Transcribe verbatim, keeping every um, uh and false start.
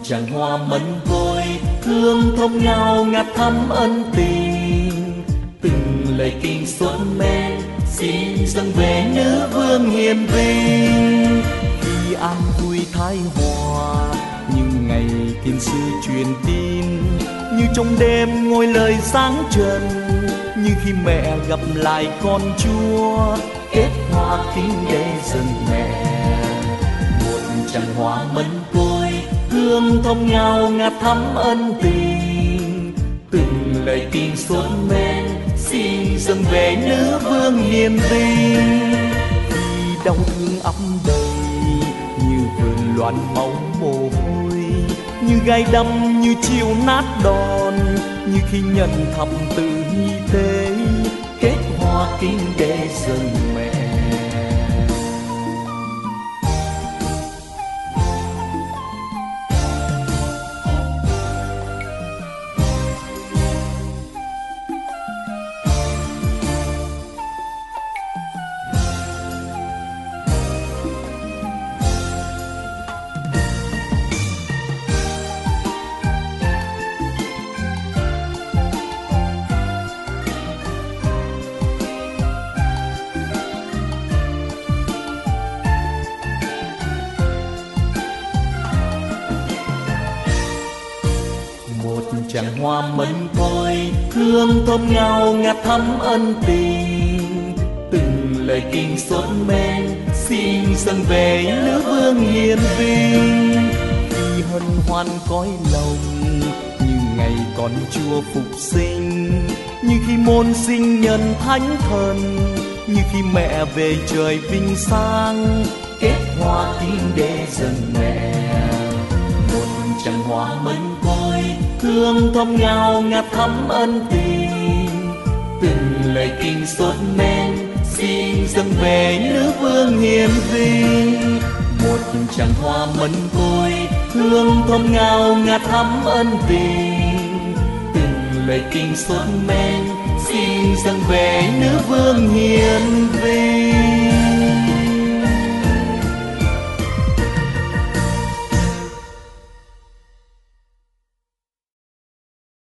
tràng hoa mân côi, hương thơm ngào ngạt thắm ân tình. Từng lời kinh xuân men xin dâng về nữ vương hiền vinh. Khi an vui thái hòa như ngày tiên sư truyền tin, như trong đêm ngôi lời sáng trần, như khi mẹ gặp lại con Chúa kết hoa kính để dâng mẹ. Một tràng hoa mân côi, hương thơm ngào ngạt thắm ân tình. Từng lời kinh xuân men xin dâng về nữ vương hiền vinh. Khi đau thương ấm đầy như vườn loạn máu mồ hôi, như gai đâm như chiều nát đòn, như khi nhận thập tự nhi tế kết hoa kính để dâng mẹ. Tràng hoa mân côi, hương thơm ngào ngạt thắm ân tình. Từng lời kinh xuân men xin dâng về nữ vương hiền vinh. Khi hân hoan cõi lòng như ngày con Chúa phục sinh, như khi môn sinh nhân thánh thần, như khi mẹ về trời vinh sang kết hoa kính để dâng mẹ. Một tràng hoa mân côi, hương thơm ngào ngạt thắm ân tình. Từng lời kinh xuân men xin dâng về nữ vương hiền vinh. Một tràng hoa mân côi, hương thơm ngào ngạt thắm ân tình. Từng lời kinh xuân men xin dâng về nữ vương hiền